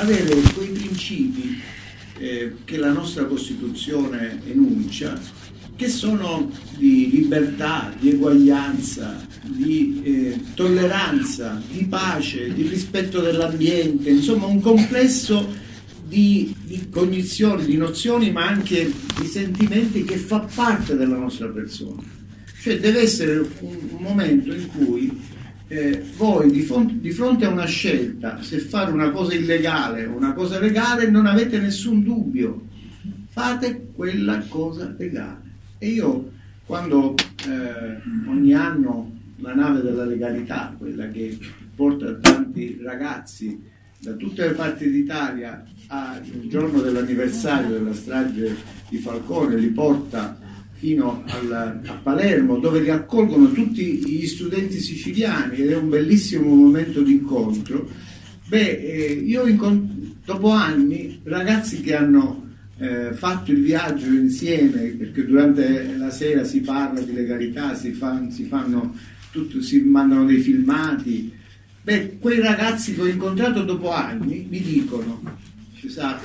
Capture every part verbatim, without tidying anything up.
avere quei principi eh, che la nostra Costituzione enuncia, che sono di libertà, di eguaglianza, di eh, tolleranza, di pace, di rispetto dell'ambiente, insomma un complesso di, di cognizioni, di nozioni, ma anche di sentimenti che fa parte della nostra persona. Cioè deve essere un, un momento in cui eh, voi di, di fronte a una scelta, se fare una cosa illegale o una cosa legale, non avete nessun dubbio, fate quella cosa legale. E io, quando eh, ogni anno la nave della legalità, quella che porta tanti ragazzi da tutte le parti d'Italia al giorno dell'anniversario della strage di Falcone, li porta fino al, a Palermo, dove li accolgono tutti gli studenti siciliani, ed è un bellissimo momento di incontro. Beh, eh, io incont- dopo anni, ragazzi che hanno Eh, fatto il viaggio insieme, perché durante la sera si parla di legalità, si, fa, si fanno tutto, si mandano dei filmati. Beh, quei ragazzi che ho incontrato dopo anni mi dicono: ci sa,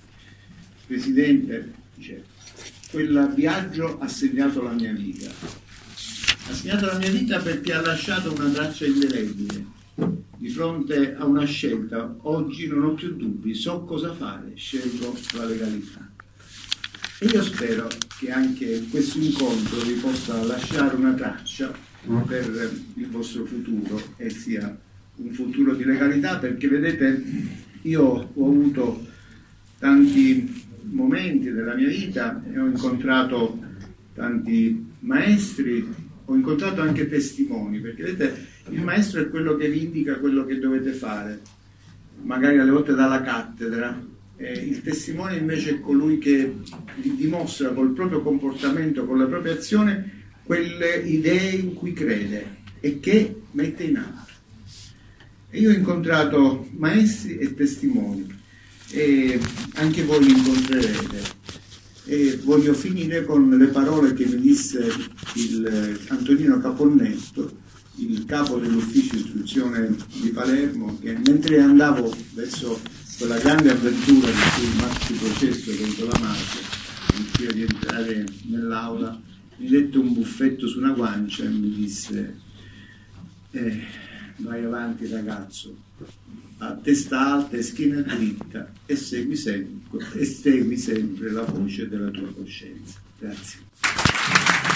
Presidente, dice, quel viaggio ha segnato la mia vita, ha segnato la mia vita perché ha lasciato una traccia indelebile. Di fronte a una scelta, oggi non ho più dubbi, so cosa fare, scelgo la legalità. E io spero che anche questo incontro vi possa lasciare una traccia per il vostro futuro, e sia un futuro di legalità, perché vedete, io ho avuto tanti momenti della mia vita e ho incontrato tanti maestri, ho incontrato anche testimoni, perché vedete, il maestro è quello che vi indica quello che dovete fare, magari alle volte dalla cattedra. Eh, il testimone invece è colui che vi dimostra col proprio comportamento, con la propria azione, quelle idee in cui crede e che mette in atto. E io ho incontrato maestri e testimoni, e anche voi li incontrerete. E voglio finire con le parole che mi disse il Antonino Caponnetto, il capo dell'ufficio istruzione di Palermo, che mentre andavo verso quella grande avventura di cui il maxi processo contro la mafia, prima di entrare nell'aula, mi dette un buffetto su una guancia e mi disse: eh, vai avanti ragazzo, a testa alta e schiena dritta, e segui sempre, e segui sempre la voce della tua coscienza. Grazie.